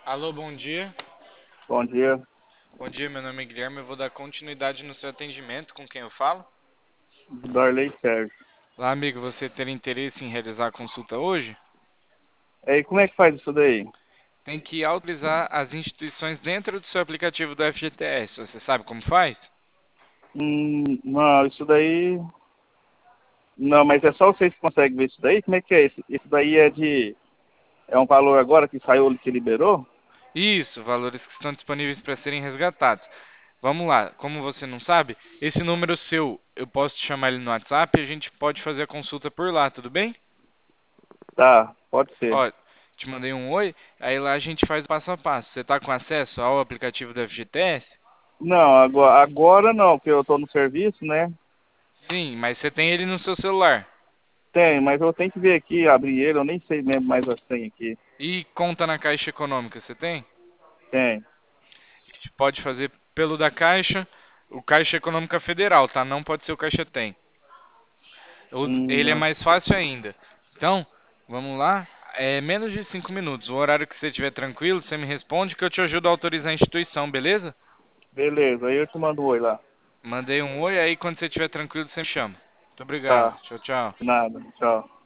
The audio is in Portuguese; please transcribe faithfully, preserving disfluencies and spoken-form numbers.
Alô, bom dia. Bom dia, Bom dia, meu nome é Guilherme. Eu vou dar continuidade no seu atendimento. Com quem eu falo? Darley Sérgio. Lá, amigo, você ter interesse em realizar a consulta hoje? E como é que faz isso daí? Tem que autorizar as instituições dentro do seu aplicativo do F G T S. Você sabe como faz? Hum, não, isso daí. Não, mas é só vocês que conseguem ver isso daí? Como é que é? Isso, isso daí é de. É um valor agora que saiu, que liberou? Isso, valores que estão disponíveis para serem resgatados. Vamos lá, como você não sabe, esse número seu, eu posso te chamar ele no WhatsApp e a gente pode fazer a consulta por lá, tudo bem? Tá, pode ser. Ó, te mandei um oi, aí lá a gente faz o passo a passo. Você está com acesso ao aplicativo do F G T S? Não, agora, agora não, porque eu tô no serviço, né? Sim, mas você tem ele no seu celular. Tem, mas eu tenho que ver aqui, abrir ele, eu nem sei mesmo mais a senha aqui. E conta na Caixa Econômica, você tem? Tem. A gente pode fazer pelo da Caixa, o Caixa Econômica Federal, tá? Não pode ser o Caixa Tem. O- Hum, Ele é não. mais fácil ainda. Então, vamos lá. É menos de cinco minutos. O horário que você estiver tranquilo, você me responde que eu te ajudo a autorizar a instituição, beleza? Beleza, aí eu te mando um oi lá. Mandei um oi, aí quando você estiver tranquilo, você me chama. Muito obrigado. Tá, Tchau, tchau. nada, tchau.